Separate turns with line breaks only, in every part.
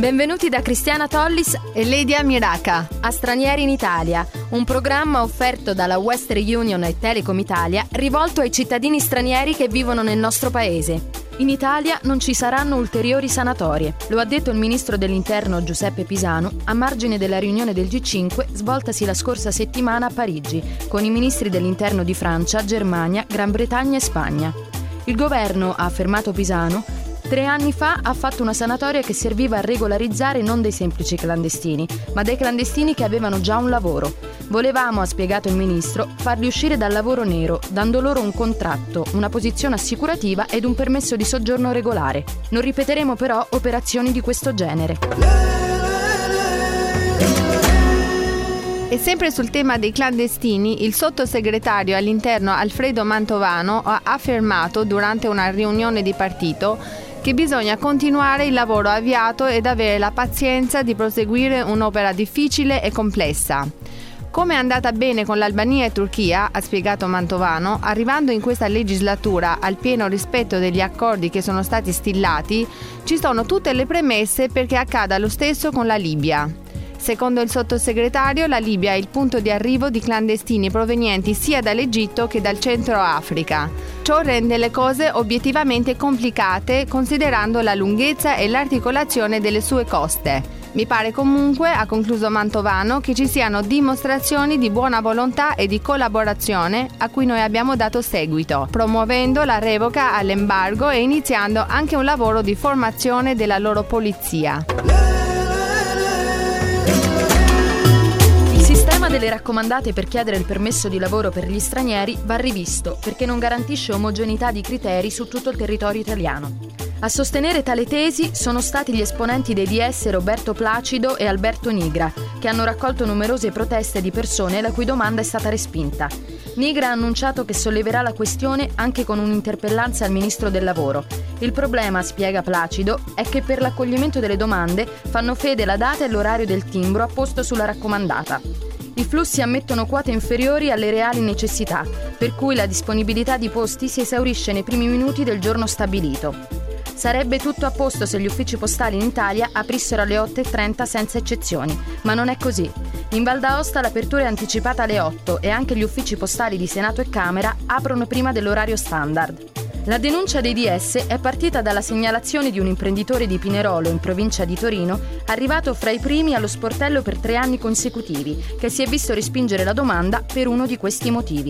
Benvenuti da Cristiana Tollis
e Ledia Miraca
a Stranieri in Italia, un programma offerto dalla Western Union e Telecom Italia rivolto ai cittadini stranieri che vivono nel nostro paese. In Italia non ci saranno ulteriori sanatorie, lo ha detto il ministro dell'Interno Giuseppe Pisanu a margine della riunione del G5 svoltasi la scorsa settimana a Parigi con i ministri dell'Interno di Francia, Germania, Gran Bretagna e Spagna. Il governo, ha affermato Pisanu, 3 anni fa ha fatto una sanatoria che serviva a regolarizzare non dei semplici clandestini, ma dei clandestini che avevano già un lavoro. Volevamo, ha spiegato il ministro, farli uscire dal lavoro nero, dando loro un contratto, una posizione assicurativa ed un permesso di soggiorno regolare. Non ripeteremo però operazioni di questo genere.
E sempre sul tema dei clandestini, il sottosegretario all'interno Alfredo Mantovano ha affermato durante una riunione di partito che bisogna continuare il lavoro avviato ed avere la pazienza di proseguire un'opera difficile e complessa. Come è andata bene con l'Albania e Turchia, ha spiegato Mantovano, arrivando in questa legislatura al pieno rispetto degli accordi che sono stati stillati, ci sono tutte le premesse perché accada lo stesso con la Libia. Secondo il sottosegretario, la Libia è il punto di arrivo di clandestini provenienti sia dall'Egitto che dal Centro Africa. Ciò rende le cose obiettivamente complicate considerando la lunghezza e l'articolazione delle sue coste. Mi pare comunque, ha concluso Mantovano, che ci siano dimostrazioni di buona volontà e di collaborazione a cui noi abbiamo dato seguito, promuovendo la revoca all'embargo e iniziando anche un lavoro di formazione della loro polizia.
Il sistema delle raccomandate per chiedere il permesso di lavoro per gli stranieri va rivisto perché non garantisce omogeneità di criteri su tutto il territorio italiano. A sostenere tale tesi sono stati gli esponenti dei DS Roberto Placido e Alberto Nigra, che hanno raccolto numerose proteste di persone la cui domanda è stata respinta. Nigra ha annunciato che solleverà la questione anche con un'interpellanza al ministro del lavoro. Il problema, spiega Placido, è che per l'accoglimento delle domande fanno fede la data e l'orario del timbro apposto sulla raccomandata. I flussi ammettono quote inferiori alle reali necessità, per cui la disponibilità di posti si esaurisce nei primi minuti del giorno stabilito. Sarebbe tutto a posto se gli uffici postali in Italia aprissero alle 8:30 senza eccezioni, ma non è così. In Val d'Aosta l'apertura è anticipata alle 8 e anche gli uffici postali di Senato e Camera aprono prima dell'orario standard. La denuncia dei DS è partita dalla segnalazione di un imprenditore di Pinerolo, in provincia di Torino, arrivato fra i primi allo sportello per 3 anni consecutivi, che si è visto respingere la domanda per uno di questi motivi.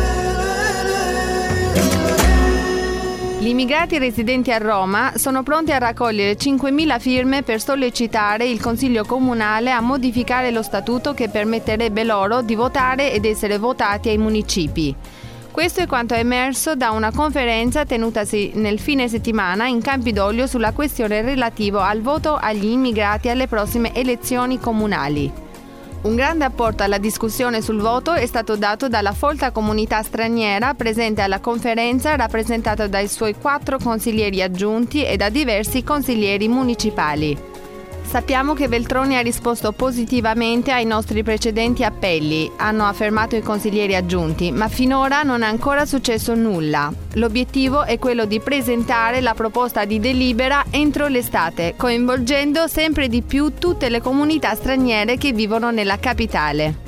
Gli immigrati residenti a Roma sono pronti a raccogliere 5.000 firme per sollecitare il Consiglio Comunale a modificare lo statuto che permetterebbe loro di votare ed essere votati ai municipi. Questo è quanto è emerso da una conferenza tenutasi nel fine settimana in Campidoglio sulla questione relativa al voto agli immigrati alle prossime elezioni comunali. Un grande apporto alla discussione sul voto è stato dato dalla folta comunità straniera presente alla conferenza, rappresentata dai suoi 4 consiglieri aggiunti e da diversi consiglieri municipali. Sappiamo che Veltroni ha risposto positivamente ai nostri precedenti appelli, hanno affermato i consiglieri aggiunti, ma finora non è ancora successo nulla. L'obiettivo è quello di presentare la proposta di delibera entro l'estate, coinvolgendo sempre di più tutte le comunità straniere che vivono nella capitale.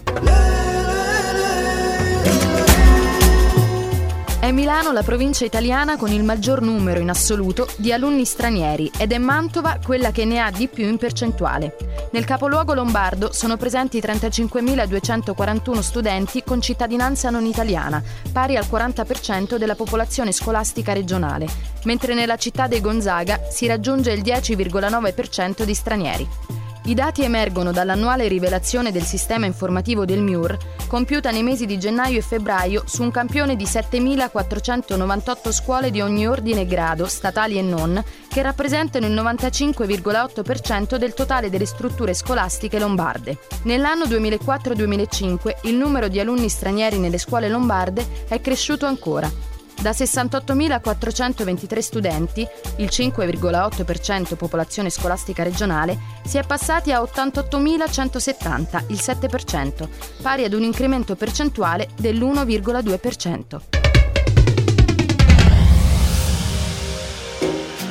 È Milano la provincia italiana con il maggior numero in assoluto di alunni stranieri ed è Mantova quella che ne ha di più in percentuale. Nel capoluogo lombardo sono presenti 35.241 studenti con cittadinanza non italiana, pari al 40% della popolazione scolastica regionale, mentre nella città dei Gonzaga si raggiunge il 10,9% di stranieri. I dati emergono dall'annuale rivelazione del sistema informativo del MIUR, compiuta nei mesi di gennaio e febbraio su un campione di 7.498 scuole di ogni ordine e grado, statali e non, che rappresentano il 95,8% del totale delle strutture scolastiche lombarde. Nell'anno 2004-2005 il numero di alunni stranieri nelle scuole lombarde è cresciuto ancora. Da 68.423 studenti, il 5,8% popolazione scolastica regionale, si è passati a 88.170, il 7%, pari ad un incremento percentuale dell'1,2%.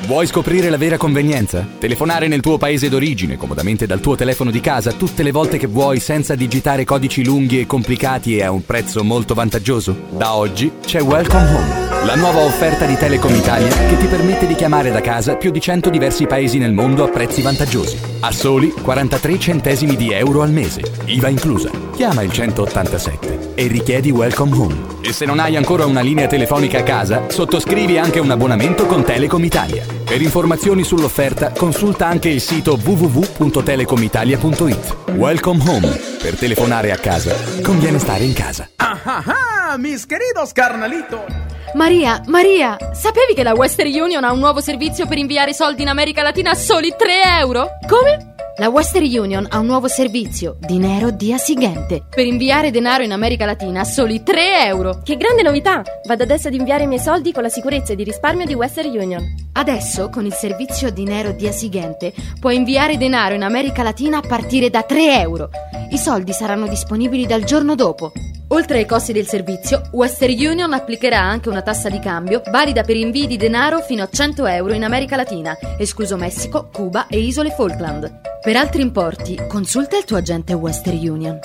Vuoi scoprire la vera convenienza? Telefonare nel tuo paese d'origine, comodamente dal tuo telefono di casa, tutte le volte che vuoi, senza digitare codici lunghi e complicati e a un prezzo molto vantaggioso? Da oggi c'è Welcome Home, la nuova offerta di Telecom Italia che ti permette di chiamare da casa più di 100 diversi paesi nel mondo a prezzi vantaggiosi. A soli 43 centesimi di euro al mese, IVA inclusa. Chiama il 187 e richiedi Welcome Home. E se non hai ancora una linea telefonica a casa, sottoscrivi anche un abbonamento con Telecom Italia. Per informazioni sull'offerta, consulta anche il sito www.telecomitalia.it. Welcome Home. Per telefonare a casa, conviene stare in casa.
Mis queridos carnalitos.
Maria, sapevi che la Western Union ha un nuovo servizio per inviare soldi in America Latina a soli 3 euro? Come? La Western Union ha un nuovo servizio, Dinero Dia Siguiente, per inviare denaro in America Latina a soli 3 euro.
Che grande novità! Vado adesso ad inviare i miei soldi con la sicurezza e di risparmio di Western Union.
Adesso, con il servizio Dinero Dia Siguiente, puoi inviare denaro in America Latina a partire da 3 euro. I soldi saranno disponibili dal giorno dopo. Oltre ai costi del servizio, Western Union applicherà anche una tassa di cambio valida per invii di denaro fino a 100 euro in America Latina, escluso Messico, Cuba e Isole Falkland. Per altri importi, consulta il tuo agente Western Union.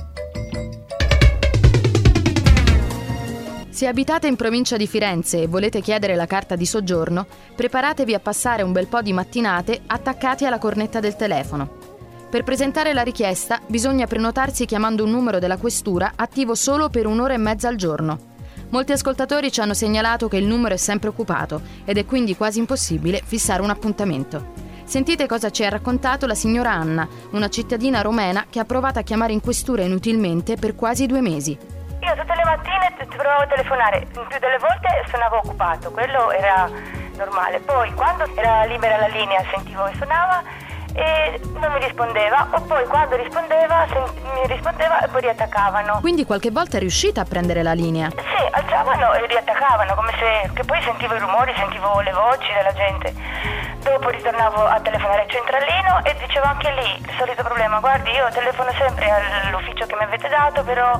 Se abitate in provincia di Firenze e volete chiedere la carta di soggiorno, preparatevi a passare un bel po' di mattinate attaccati alla cornetta del telefono. Per presentare la richiesta bisogna prenotarsi chiamando un numero della questura attivo solo per 1 ora e mezza al giorno. Molti ascoltatori ci hanno segnalato che il numero è sempre occupato ed è quindi quasi impossibile fissare un appuntamento. Sentite cosa ci ha raccontato la signora Anna, una cittadina romena che ha provato a chiamare in questura inutilmente per quasi 2 mesi.
Io tutte le mattine provavo a telefonare, più delle volte suonava occupato, quello era normale. Poi quando era libera la linea sentivo che suonava e non mi rispondeva, o poi quando rispondeva mi rispondeva e poi riattaccavano.
Quindi qualche volta è riuscita a prendere la linea?
Sì, alzavano e riattaccavano, come se, che poi sentivo i rumori, sentivo le voci della gente. Dopo ritornavo a telefonare al centralino e dicevo anche lì il solito problema: guardi, io telefono sempre all'ufficio che mi avete dato, però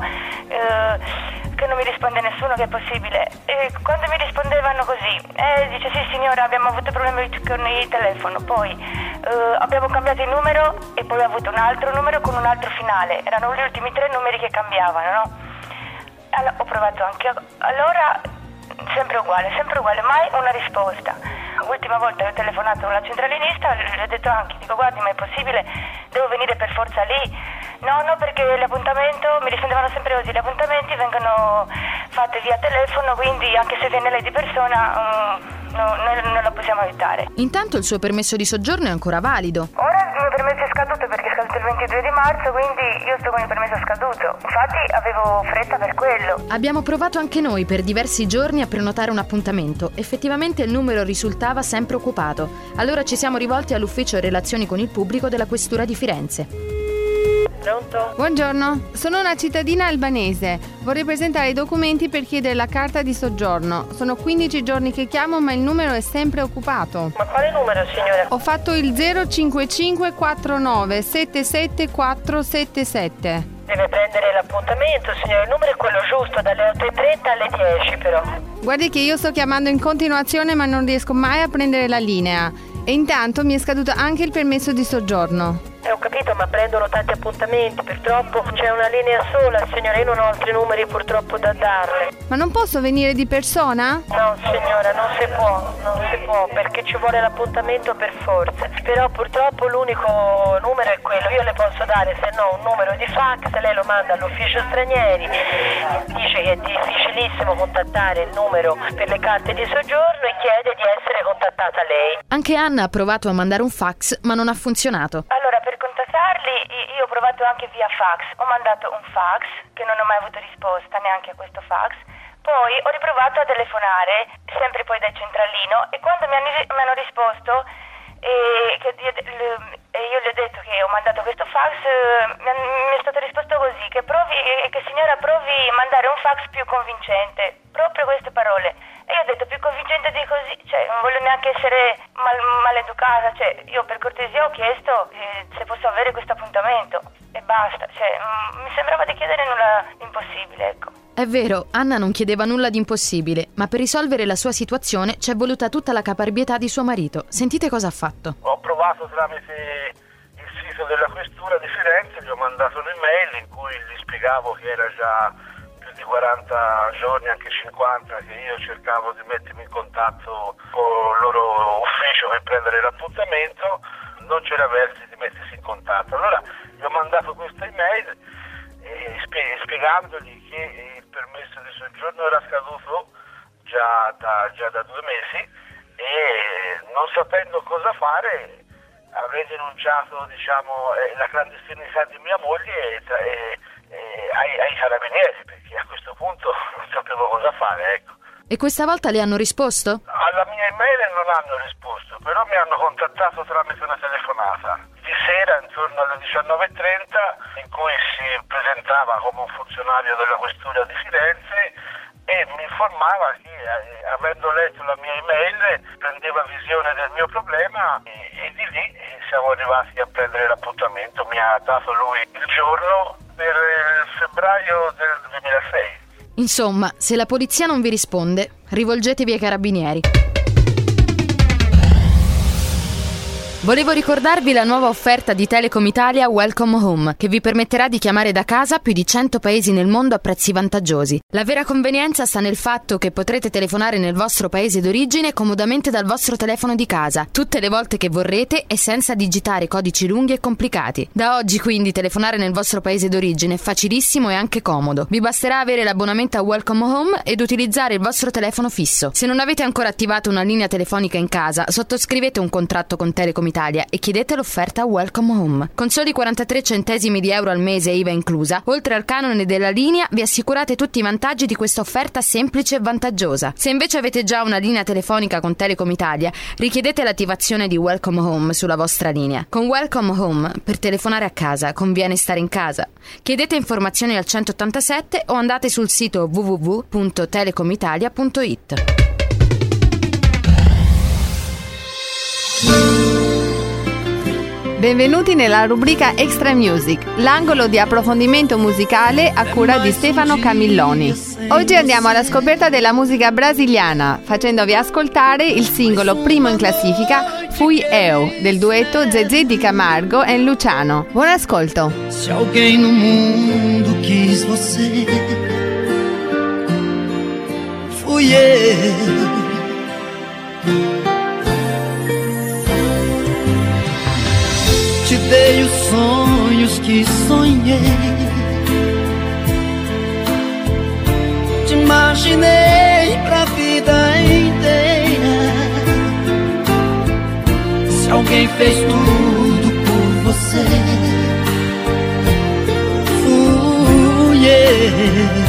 che non mi risponde nessuno, che è possibile. E quando mi rispondevano così, dice sì signora, abbiamo avuto problemi con il telefono, poi abbiamo cambiato il numero e poi ho avuto un altro numero con un altro finale, erano gli ultimi 3 numeri che cambiavano, no? Allora, ho provato anche allora, sempre uguale, mai una risposta. L'ultima volta ho telefonato alla centralinista, le ho detto anche, dico guardi, ma è possibile, devo venire per forza lì? No, perché l'appuntamento, mi rispondevano sempre così, gli appuntamenti vengono fatti via telefono, quindi anche se viene lei di persona non la possiamo aiutare.
Intanto il suo permesso di soggiorno è ancora valido.
Ora il mio permesso è scaduto perché è scaduto il 22 di marzo, quindi io sto con il permesso scaduto. Infatti avevo fretta per quello.
Abbiamo provato anche noi per diversi giorni a prenotare un appuntamento. Effettivamente il numero risultava sempre occupato. Allora ci siamo rivolti all'ufficio relazioni con il pubblico della questura di Firenze.
Pronto?
Buongiorno, sono una cittadina albanese. Vorrei presentare i documenti per chiedere la carta di soggiorno. Sono 15 giorni che chiamo, ma il numero è sempre occupato.
Ma quale numero, signora?
Ho fatto il 05549 77477.
Deve prendere l'appuntamento, signora. Il numero è quello giusto, dalle 8:30 alle 10 però.
Guardi che io sto chiamando in continuazione, ma non riesco mai a prendere la linea. E intanto mi è scaduto anche il permesso di soggiorno.
Ho capito, ma prendono tanti appuntamenti, purtroppo c'è una linea sola, signora, io non ho altri numeri purtroppo da darle.
Ma non posso venire di persona?
No signora, non si può, perché ci vuole l'appuntamento per forza. Però purtroppo l'unico numero è quello, io le posso dare se no un numero di fax, lei lo manda all'ufficio stranieri, dice che è difficilissimo contattare il numero per le carte di soggiorno e chiede di essere contattata lei.
Anche Anna ha provato a mandare un fax, ma non ha funzionato.
Allora, per contattarli io ho provato anche via fax, ho mandato un fax che non ho mai avuto risposta neanche a questo fax, poi ho riprovato a telefonare sempre poi dal centralino e quando mi hanno risposto io gli ho detto che ho mandato questo fax, mi è stato risposto così, che signora provi a mandare un fax più convincente, proprio queste parole. E io ho detto più convincente di così, cioè non voglio neanche essere maleducata, cioè io per cortesia ho chiesto se posso avere questo appuntamento e basta. Cioè, mi sembrava di chiedere nulla di impossibile, ecco.
È vero, Anna non chiedeva nulla di impossibile, ma per risolvere la sua situazione c'è voluta tutta la caparbietà di suo marito. Sentite cosa ha fatto.
Ho provato tramite il sito della Questura di Firenze, gli ho mandato un'email in cui gli spiegavo che era già più di 40 giorni, anche 50, che io cercavo di mettermi in contatto con il loro ufficio per prendere l'appuntamento, non c'era verso di mettersi in contatto. Allora gli ho mandato questa email spiegandogli che il permesso di soggiorno era scaduto già da 2 mesi e non sapendo cosa fare avrei denunciato la clandestinità di mia moglie ai carabinieri, perché a questo punto non sapevo cosa fare, ecco.
E questa volta le hanno risposto?
Alla mia email non hanno risposto, però mi hanno contattato tramite una telefonata di sera intorno alle 19:30 in cui si presentava come un funzionario della Questura di Firenze e mi informava che avendo letto la mia email prendeva visione del mio problema e di lì siamo arrivati a prendere l'appuntamento. Mi ha dato lui il giorno per febbraio del 2006.
Insomma, se la polizia non vi risponde, rivolgetevi ai carabinieri. Volevo ricordarvi la nuova offerta di Telecom Italia Welcome Home, che vi permetterà di chiamare da casa più di 100 paesi nel mondo a prezzi vantaggiosi. La vera convenienza sta nel fatto che potrete telefonare nel vostro paese d'origine comodamente dal vostro telefono di casa, tutte le volte che vorrete e senza digitare codici lunghi e complicati. Da oggi quindi telefonare nel vostro paese d'origine è facilissimo e anche comodo. Vi basterà avere l'abbonamento a Welcome Home ed utilizzare il vostro telefono fisso. Se non avete ancora attivato una linea telefonica in casa, sottoscrivete un contratto con Telecom Italia e chiedete l'offerta Welcome Home. Con soli 43 centesimi di euro al mese IVA inclusa, oltre al canone della linea, vi assicurate tutti i vantaggi di questa offerta semplice e vantaggiosa. Se invece avete già una linea telefonica con Telecom Italia, richiedete l'attivazione di Welcome Home sulla vostra linea. Con Welcome Home, per telefonare a casa, conviene stare in casa. Chiedete informazioni al 187 o andate sul sito www.telecomitalia.it.
Benvenuti nella rubrica Extra Music, l'angolo di approfondimento musicale a cura di Stefano Camilloni. Oggi andiamo alla scoperta della musica brasiliana, facendovi ascoltare il singolo primo in classifica Fui Eu, del duetto Zezé di Camargo e Luciano. Buon ascolto.
Se alguém no mundo quis você, fui eu. Te dei os sonhos que sonhei, te imaginei pra vida inteira. Se alguém fez tudo por você, fui eu.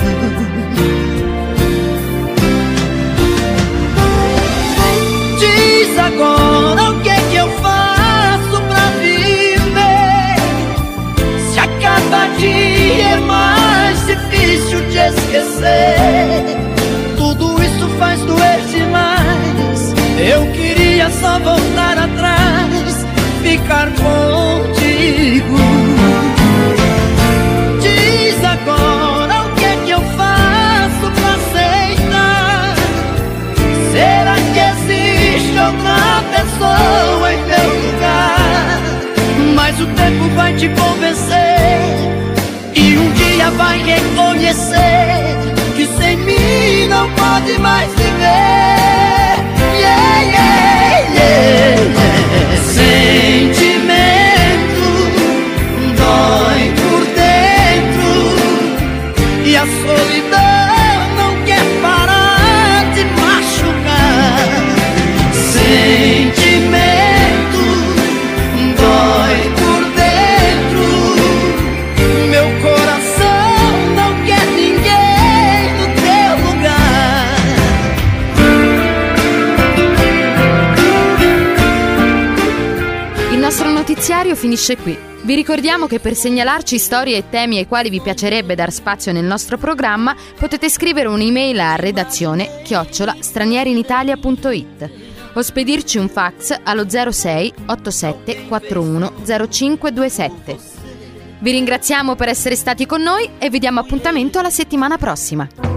Diz agora o que é que eu faço pra viver, se a cada dia é mais difícil de esquecer. Tudo isso faz doer demais. Eu queria só voltar atrás, ficar contigo. Diz agora o que é que eu faço pra aceitar. Será que existe outra pessoa em meu lugar? Mas o tempo vai te convencer e um dia vai reconhecer que sem mim não pode mais viver. Yeah, yeah, yeah, yeah. Sentimento dói por dentro e a solidão não quer parar de machucar. Sentimento dói por dentro, meu coração não quer ninguém no teu lugar.
Il nostro notiziario finisce qui. Vi ricordiamo che per segnalarci storie e temi ai quali vi piacerebbe dar spazio nel nostro programma potete scrivere un'email a redazione@stranierinitalia.it o spedirci un fax allo 06 87 41 0527. Vi ringraziamo per essere stati con noi e vi diamo appuntamento alla settimana prossima.